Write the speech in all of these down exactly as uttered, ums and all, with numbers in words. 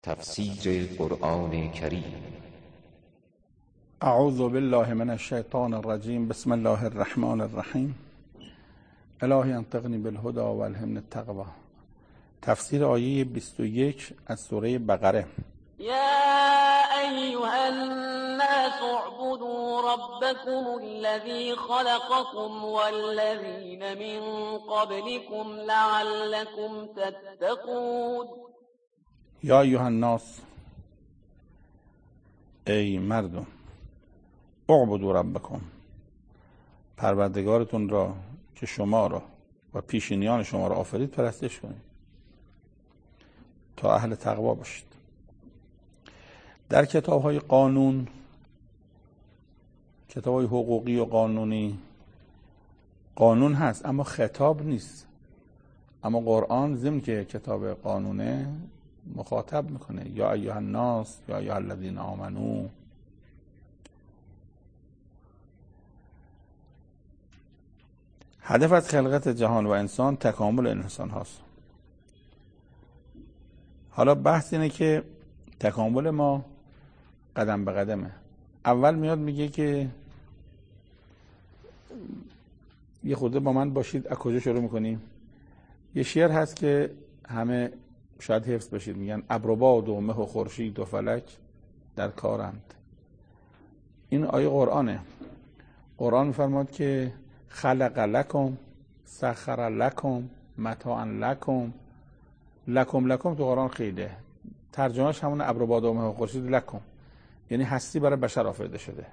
تفسیر قرآن کریم. اعوذ بالله من الشیطان الرجیم. بسم الله الرحمن الرحیم. الهی انطقنی بالهدى و الهمنی التقوی. تفسیر آیه بیست و یک از سوره بقره. يا أيها الناس اعبدوا ربكم الذي خلقكم والذين من قبلكم لعلكم تتقون. یا ایها الناس، ای مردم، اعبدوا ربکم، پروردگارتون را که شما را و پیشینیان شما را آفرید پرستش کنید تا اهل تقوا باشید. در کتاب‌های قانون، کتاب‌های حقوقی و قانونی، قانون هست اما خطاب نیست. اما قرآن ضمن که کتاب قانونه مخاطب میکنه. یا ایها الناس، یا ایها الذین آمنو. هدف از خلقت جهان و انسان تکامل انسان هاست. حالا بحث اینه که تکامل ما قدم به قدمه. اول میاد میگه که یه خورده با من باشید. از کجا شروع میکنیم؟ یه شعر هست که همه شاید حفظ باشید. میگن ابر و باد و مه و خورشید و فلک در کارند. این آیه قرآنه. قرآن میفرماد که خلق لکم، سخر لکم، متاعا لکم. لکم لکم تو قرآن خیده. ترجمهش همون ابر و باد و مه و خورشید لکم، یعنی هستی برای بشر آفریده شده.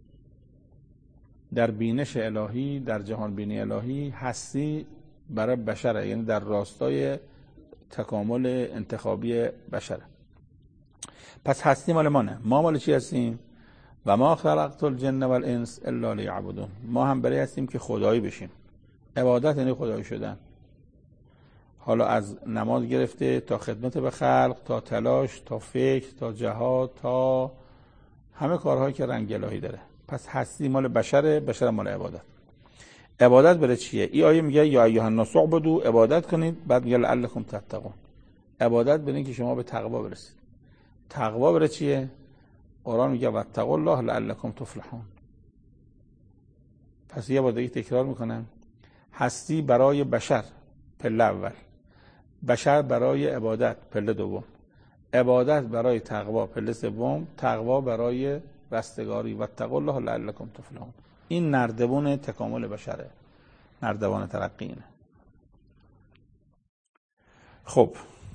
در بینش الهی، در جهان بینی الهی، هستی برای بشره، یعنی در راستای تکامل انتخابی بشره. پس هستی مال مانه. ما مال چی هستیم؟ و ما خلقت الجن والانس الا لیعبدون. ما هم برای هستیم که خدایی بشیم. عبادت یعنی خدایی شدن. حالا از نماز گرفته تا خدمت به خلق، تا تلاش، تا فکر، تا جهاد، تا همه کارهایی که رنگ الهی داره. پس هستی مال بشره، بشر مال عبادت. عبادت برای چیه؟ این آیه میگه یا ایها الناس اعبدوا، عبادت کنید. بعد میگه لعلکم تتقون. عبادت برای اینکه شما به تقوا برسید. تقوا برای چیه؟ قرآن میگه واتقوا الله لعلکم تفلحون. پس یه بار دیگه تکرار میکنم. هستی برای بشر پله اول، بشر برای عبادت پله دوم، عبادت برای تقوا پله سوم، تقوا برای رستگاری. واتقوا الله لعلکم تفلحون. این نردبون تکامل بشره، نردبان ترقی اینه. خب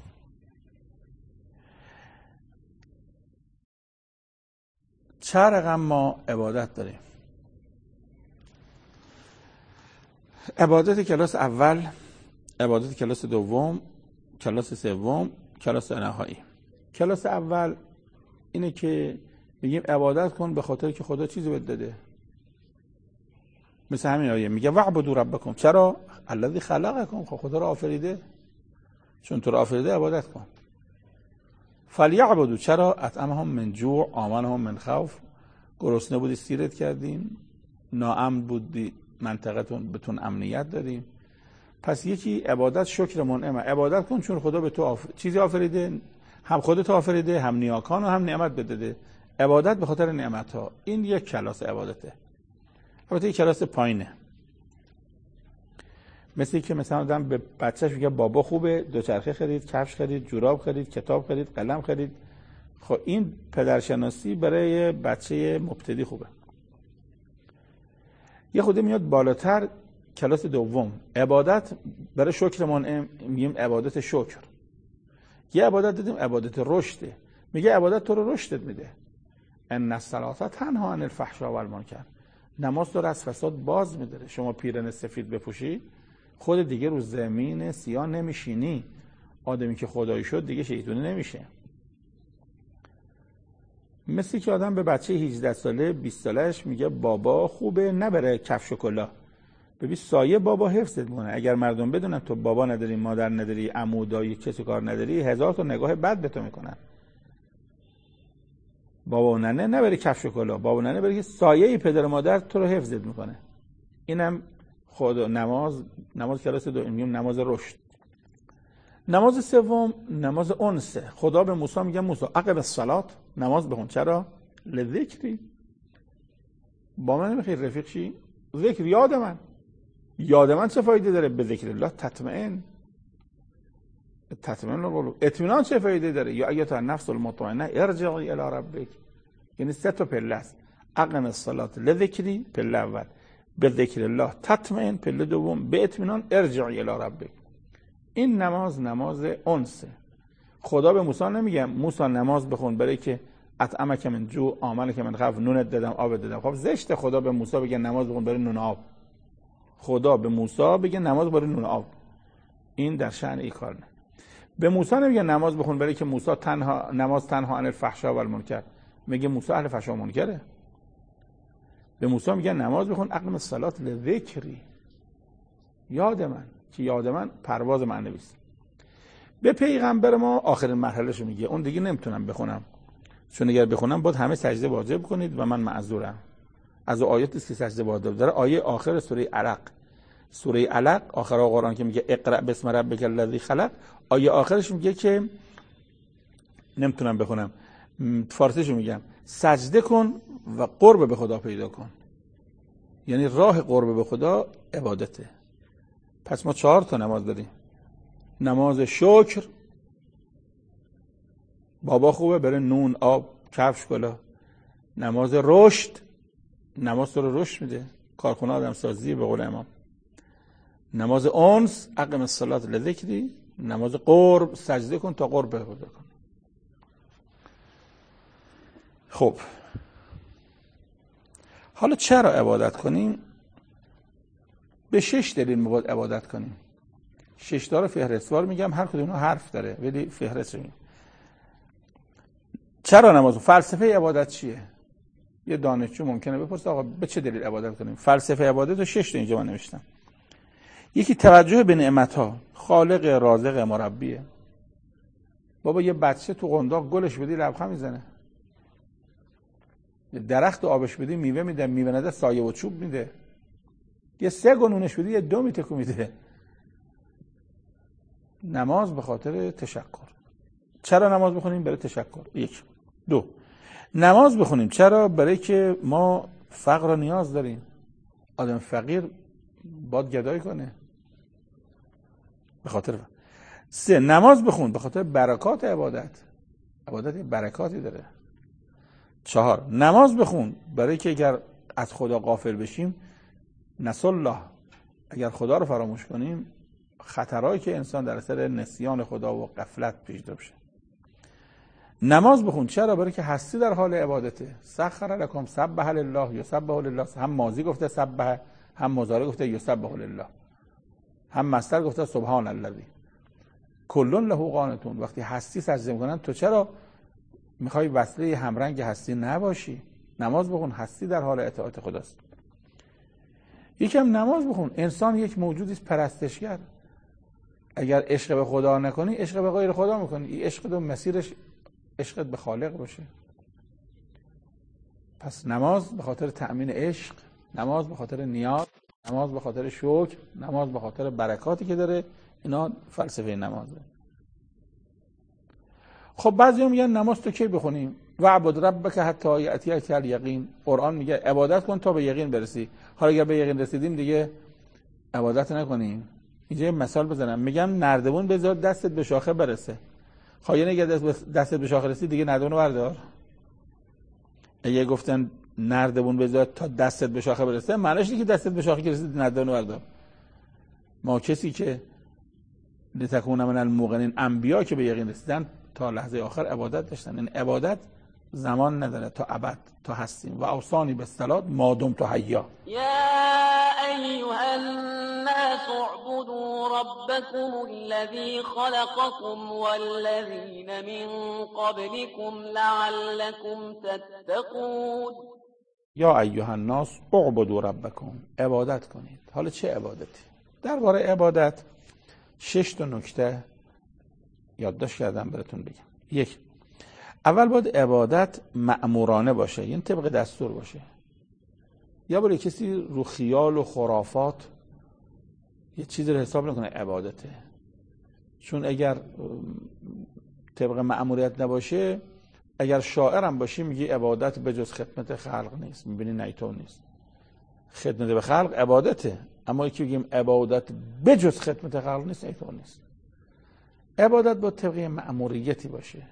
چه رقم ما عبادت داریم؟ عبادت کلاس اول، عبادت کلاس دوم، کلاس سوم، کلاس نهایی. کلاس اول اینه که میگیم عبادت کن به خاطر که خدا چیزی بهت داده. مثل همین آیه میگه وعبدوا ربکم. چرا؟ الذی خلقکم. خدا رو آفریده، چون تو رو آفریده عبادت کن. فلیعبدوا. چرا؟ اطعمهم من جوع آمنهم من خوف. گرسنه بودی سیرت کردیم، ناامن بودی منطقتون بهتون امنیت دادیم. پس یکی عبادت شکر منعمه. عبادت کن چون خدا به تو آف... چیزی آفریده، هم خودت آفریده، هم نیاکان و هم نعمت بده. عبادت به خاطر نعمت ها. این یک کلاس عبادته. البته یک کلاس پایینه. مثل که مثلا آدم به بچه‌ش میگه بابا خوبه، دوچرخه خرید، کفش خرید، جوراب خرید، کتاب خرید، قلم خرید. خب این پدرشناسی برای بچه مبتدی خوبه. یه خود میاد بالاتر، کلاس دوم، عبادت برای شکر منعم، میگیم عبادت شکر. یه عبادت دیدیم عبادت رشده. میگه عبادت تو رو رشدت میده. ان الصلاة تنها عن الفحشاء والمنکر. نماز تو رو از فساد باز میداره. شما پیرن سفید بپوشی، خود دیگه رو زمین سیاه نمیشینی. آدمی که خدایی شد دیگه شیطانی نمیشه. مثل که آدم به بچه هجده ساله بیست سالش میگه بابا خوبه، نبره کفش و کلاه. ببین سایه بابا حفظت میکنه. اگر مردم بدونن تو بابا نداری، مادر نداری، عمو، دایی، کسی کار نداری، هزار تا نگاه بد به تو میکنن. بابا و ننه نبره کفش و کلاه. بابا و ننه بره که سایه پدر و مادر تو رو حفظت میکنه. اینم خود نماز. نماز کلاس دو، میگیم نماز رشد. نماز سوم نماز انسه. خدا به موسی میگه موسی اقم الصلاة، نماز بخون. چرا؟ لذکری، با من نمیخوای رفیق شی؟ ذکر، یاد من. یاد من چه فایده داره؟ به ذکر الله تطمئن. تطمئن القلوب. اطمینان چه فایده داره؟ یا ایها النفس المطمئنه ارجعی الی ربک. یعنی سه تا پله است. اقم الصلاة لذکری پله اول، به ذکر الله تطمئن پله دوم، به اطمینان ارجعی الی ربک. این نماز نماز انسه. خدا به موسی نمیگه موسی نماز بخون برای که اطعمک من جو آمنک من خوف، نونت دادم آب دادم. خب زشته خدا به موسی بگه نماز بخون برای نون آب. خدا به موسی بگه نماز برای نون آب. این در شأن این کار نه. به موسی نمیگه نماز بخون برای که موسی تنها نماز تنها عن الفحشاء و المنکر، میگه موسی اهل فحشا و منکره. به موسی میگه نماز بخون اقم الصلاة لذکری، یاد من، که یاد من پرواز من نویس. به پیغمبر ما آخرین مرحلهشو میگه، اون دیگه نمیتونم بخونم، چون اگر بخونم باید همه سجده واجب کنید و من معذورم. از آیاتی است که سجده واجب داره آیه آخر سوره علق. سوره علق آخر قرآن که میگه اقرأ بسم ربک الذی خلق، آیه آخرش میگه که نمیتونم بخونم، فارسیشو میگم، سجده کن و قرب به خدا پیدا کن. یعنی راه قرب به خدا عبادته. پس ما چهار تا نماز داریم. نماز شکر، بابا خوبه بره نون آب کفش کلا. نماز رشد، نماز تو رو رشد میده، کارخونه آدم سازی به قول امام. نماز انس اقم الصلاة لذکری. نماز قرب، سجده کن تا قرب به خدا کن. خب حالا چرا عبادت کنیم؟ به شش دلیل ما باید عبادت کنیم. شش تا رو فهرستوار میگم، هر کدوم حرف داره ولی فهرست میگم. چرا نماز؟ فلسفه عبادت چیه؟ یه دانشجو ممکنه بپرسه آقا به چه دلیل عبادت کنیم؟ فلسفه عبادت رو شش تا اینجا من نوشتم. یکی توجه به نعمت‌ها، خالق رازق مربیه. بابا یه بچه تو قنداق گلش بدی لبخند میزنه، یه درخت آبش بدی میوه میده، میوه نده سایه و چوب میده، یه سه گنونش بدی یه دو میتکو میده. نماز به خاطر تشکر. چرا نماز بخونیم؟ برای تشکر. یک. دو، نماز بخونیم چرا؟ برای که ما فقر رو نیاز داریم. آدم فقیر باید گدایی کنه، به خاطر فقر. سه، نماز بخون به خاطر برکات عبادت. عبادت برکاتی داره. چهار، نماز بخون برای که اگر از خدا غافل بشیم، نسوا الله، اگر خدا رو فراموش کنیم، خطرهایی که انسان در اثر نسیان خدا و غفلت پیش داره بشه. نماز بخون چرا؟ برای که هستی در حال عبادته. سخر لکم سبح لله یسبح لله، هم ماضی گفته سبح، هم مضارع گفته یسبح لله، هم مصدر گفته سبحان الذی، کلون له قانتون. وقتی هستی سجده میکنن تو چرا میخوای وصله همرنگ هستی نباشی؟ نماز بخون، هستی در حال اطاعت خداست. یکم نماز بخون. انسان یک موجودی است پرستشگر. اگر عشق به خدا نکنی عشق به غیر خدا میکنی. این عشق دو مسیرش عشقت به خالق باشه. پس نماز به خاطر تأمین عشق، نماز به خاطر نیاز، نماز به خاطر شکر، نماز به خاطر برکاتی که داره. اینا فلسفه نمازه. خب بعضی هم میگن نماز تو کی بخونیم؟ وعبد ربک حتی یأتیک الیقین. قرآن میگه عبادت کن تا به یقین برسی. حالا اگر به یقین رسیدیم دیگه عبادت نکنیم. اینجا یه مثال بزنم، میگم نردبون بذار دستت به شاخه برسه. خواهی اگه دستت به شاخه رسید دیگه نردبون رو بردار. اگه گفتن نردبون بذار تا دستت به شاخه برسه، معنیش اینه که دستت به شاخه رسید نردبون رو بردار. ما کسی که لتکون من الموقنین، انبیا که به یقین رسیدن تا لحظه آخر عبادت داشتن. این عبادت زمان نداره، تا ابد، تا هستیم. و اوصانی بالصلاة ما دمت حیا. یا ایها الناس اعبدوا ربکم الذی خلقکم والذین من قبلکم لعلکم تتقون. یا ایها الناس اعبدوا ربکم، عبادت کنید. حالا چه عبادتی؟ درباره عبادت شش تا نکته یادداشت کردم براتون بگم. یک، اول باید عبادت مأمورانه باشه، یعنی طبق دستور باشه. یا برای کسی رو خیال و خرافات یه چیزی رو حساب نکنه عبادته. چون اگر طبق مأموریت نباشه، اگر شاعر هم باشی میگی عبادت به جز خدمت خلق نیست، میبینی نه اینطور نیست. خدمت به خلق عبادته، اما یکی بگیم عبادت به جز خدمت خلق نیست، اینطور نیست. عبادت با طبق مأموریتی باشه.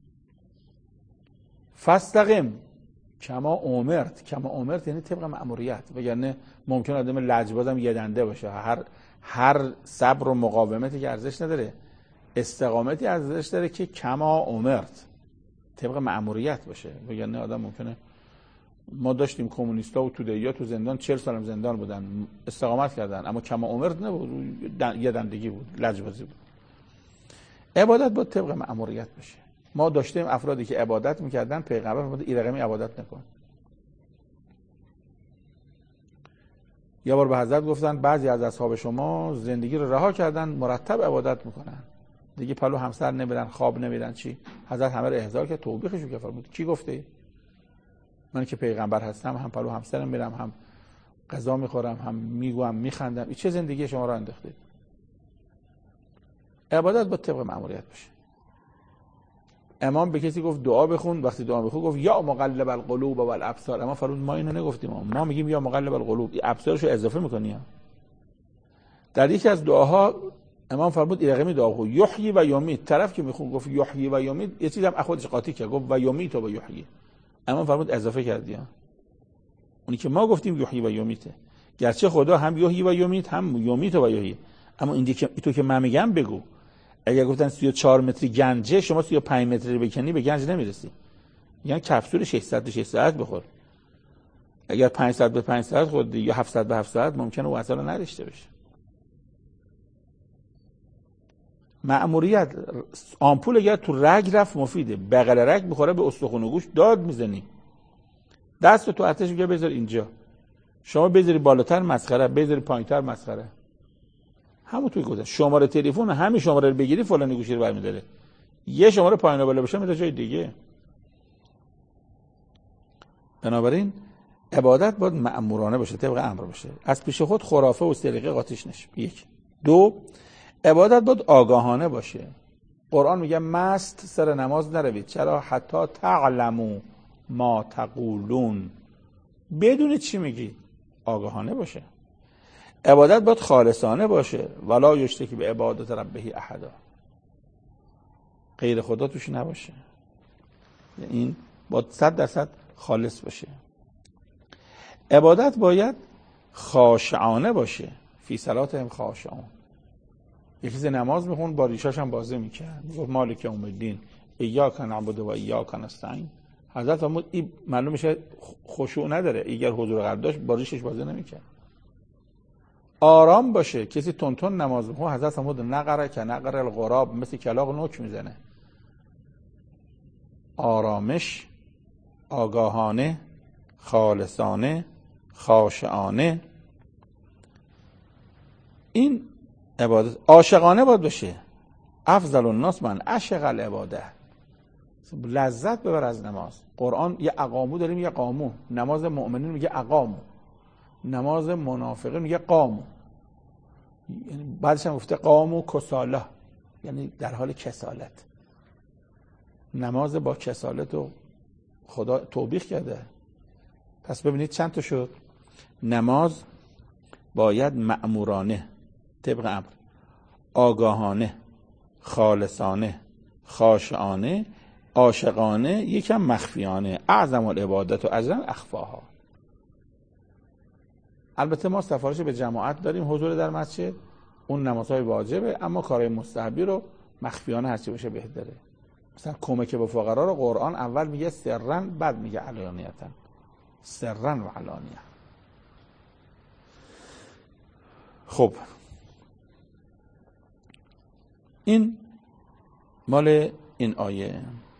فاستقم کما امرت. کما امرت یعنی طبق مأموریت، وگرنه ممکن آدم لجبازم یه دنده باشه، هر هر صبر و مقاومتی که ارزش نداره، استقامتی ارزش داره که کما امرت طبق مأموریت باشه. وگرنه آدم ممکنه، ما داشتیم کمونیستا و توده‌ای‌ها تو زندان چهل سالم زندان بودن، استقامت کردن، اما کما امرت نبود، یه دندگی بود، لجبازی بود. عبادت با طبق مأموریت باشه. ما داشتیم افرادی که عبادت میکردن، پیغمبر فرمود این رقمی عبادت نکن. یه بار به حضرت گفتن بعضی از اصحاب شما زندگی رو رها کردن، مرتب عبادت میکنن، دیگه پلو همسر نمیرن، خواب نمیرن. چی؟ حضرت همه رو احضار کرد، توبیخشون کرد، فرمود کی گفته؟ من که پیغمبر هستم هم پلو همسرم میرم، هم غذا میخورم، هم میگوام، میخندم. این چه زندگی شما رو انداختید؟ عبادت با طبق مأموریت باشه. امام به کسی گفت دعا بخون، وقتی دعا بخون گفت یا مقلب القلوب و الابصار. اما فرمود ما اینو نگفتیم، ما میگیم یا مقلب القلوب، این ابصارشو اضافه میکنی. در یکی از دعاها امام فرمود این رقمی دعا خو یحیی و یمیت. طرف که میخون گفت یحیی و یمیت، یه چیزی هم خودش قاطی کرد، گفت و یمیت و یحیی. امام فرمود اضافه کردی. اونی که ما گفتیم یحیی و یمیته، گرچه خدا هم یحیی و یمیت هم یمیت و یحیی، اما این دیگه تو که من میگم بگو. اگر گفتن سی و چهار متری گنجه، شما سی و پنج متری بکنی به گنج نمیرسی. یعنی کپسول ششصد به شش ساعت بخور. اگر پانصد به پنج ساعت خود یا هفتصد به هفت ساعت ممکنه او اصلا نداشته باشه. مأموریت آمپول اگر تو رگ رفت مفیده، بغل رگ بخوره به استخوان و گوش داد میزنی. دست تو آتش میگه بذار اینجا، شما بذاری بالاتر مسخره، بذاری پایینتر مسخره. همون توی گذشت شماره تلفن همین شماره رو بگیری فلانی گوشی رو برمی‌داره، یه شماره پایین بالا بشه میره جای دیگه. بنابراین عبادت باید مأمورانه باشه، طبق امر باشه، از پیش خود خرافه و سرقه قاطیش نشه. یک. دو، عبادت باید آگاهانه باشه. قرآن میگه مست سر نماز نروید. چرا؟ حتی تعلموا ما تقولون. بدون چی میگی؟ آگاهانه باشه. عبادت باید خالصانه باشه. ولا یشرک به عبادت ربه احدا. غیر خدا توش نباشه. این باید صد درصد خالص باشه. عبادت باید خاشعانه باشه. فی صلاتهم خاشعون. یکی ز نماز میخون با ریشاش هم بازه میکرد، میگفت مالک یوم الدین ایاک نعبد و ایاک نستعین. حضرت فرمود این معلوم میشه خشوع نداره، اگر حضور قلب داشت با ریشش بازه نمیکرد. آرام باشه. کسی تون تون نماز میخونه، حضرت فرمود نقره که نقر الغراب، مثل کلاغ نوک میزنه. آرامش، آگاهانه، خالصانه، خاشعانه، این عبادت. عاشقانه باید باشه. افضل الناس من عشق العباده. لذت ببر از نماز. قرآن یه اقامو داریم، یه قامو. نماز مؤمنین میگه اقامو، نماز منافقین میگه قامو. یعنی بعدش هم گفته قامو کساله، یعنی در حال کسالت. نماز با کسالت رو خدا توبیخ کرده. پس ببینید چند تا شد. نماز باید مأمورانه، طبق امر، آگاهانه، خالصانه، خاشعانه، عاشقانه، یکم مخفیانه. اعظم العبادت و اجرا اخفاها. البته ما سفارش به جماعت داریم، حضور در مسجد، اون نمازهای واجبه، اما کارهای مستحبی رو مخفیانه هرچی باشه بهتره. مثلا کمک به فقرا رو قرآن اول میگه سرا، بعد میگه علانیتا. سرا و علانیه. خب این مال این آیه.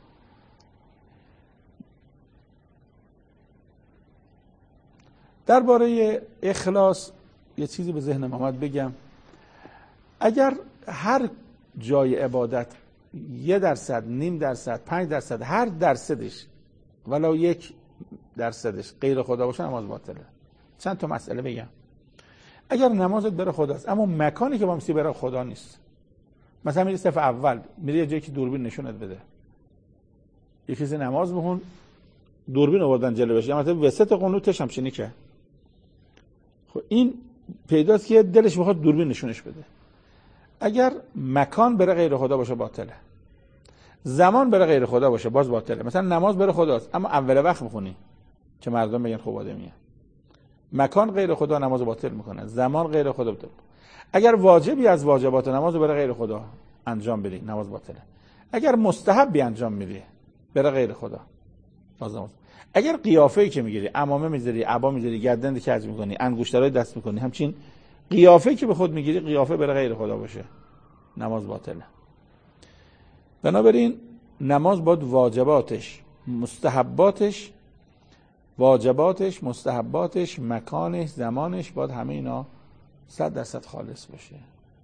درباره اخلاص یه چیزی به ذهن محمد بگم. اگر هر جای عبادت یه درصد، نیم درصد، پنج درصد، هر درصدش ولو یک درصدش غیر خدا باشه، نماز باطله. چند تا مسئله بگم. اگر نمازت برای خداست اما مکانی که با میسی برای خدا نیست، مثلا میری صف اول، میری یه جایی که دوربین نشونت بده، یه کسی نماز بخون، دوربین آوردن جلوش، یا مثلا وسط قنوتش هم شینی که خب این پیداست که دلش میخواد دوربین نشونش بده. اگر مکان بره غیر خدا باشه باطله، زمان بره غیر خدا باشه باز باطله. مثلا نماز بره خداست اما اول وقت بخونی که مردم بگن خوب آدمیه. مکان غیر خدا نماز باطل میکنه، زمان غیر خدا باطل. اگر واجبی از واجبات نماز بره غیر خدا انجام بدی نماز باطله. اگر مستحبی انجام میدی بره غیر خدا باز نماز. اگر قیافه‌ای که میگیری، عمامه میذاری، عبا میذاری، گردن کج میکنی، انگشترای دست میکنی، همچین قیافه‌ای که به خود میگیری قیافه بره غیر خدا باشه نماز باطله. بنابراین نماز باید واجباتش، مستحباتش، واجباتش، مستحباتش، مکانش، زمانش باید همه اینا صد درصد خالص باشه.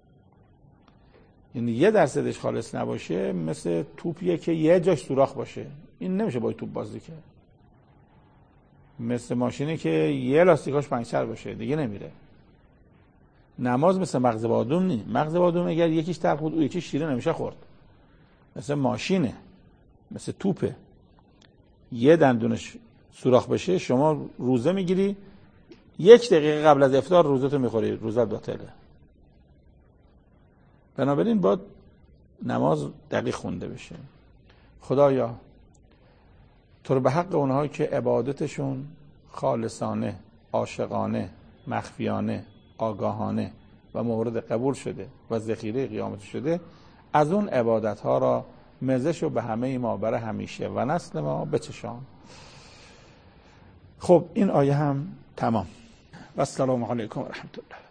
یعنی یه درصدش خالص نباشه مثل توپیه که یه جاش سوراخ باشه، این نمیشه با توپ بازی کرد. مثل ماشینی که یه لاستیکاش پنچر باشه دیگه نمیره. نماز مثل مغز بادوم نی. مغز بادوم اگر یکیش تلخ بود او یکیش شیرین نمیشه خورد. مثل ماشینه، مثل توپه، یه دندونش سوراخ بشه شما روزه میگیری، یک دقیقه قبل از افطار روزتو میخوری، روزت باطله. بنابراین باید نماز دقیق خونده بشه. خدایا تو رو به حق اونهایی که عبادتشون خالصانه، عاشقانه، مخفیانه، آگاهانه و مورد قبول شده و ذخیره قیامت شده، از اون عبادت ها را مزهشو به همه ما برای همیشه و نسل ما بچشان. خب این آیه هم تمام. و السلام علیکم و رحمت الله.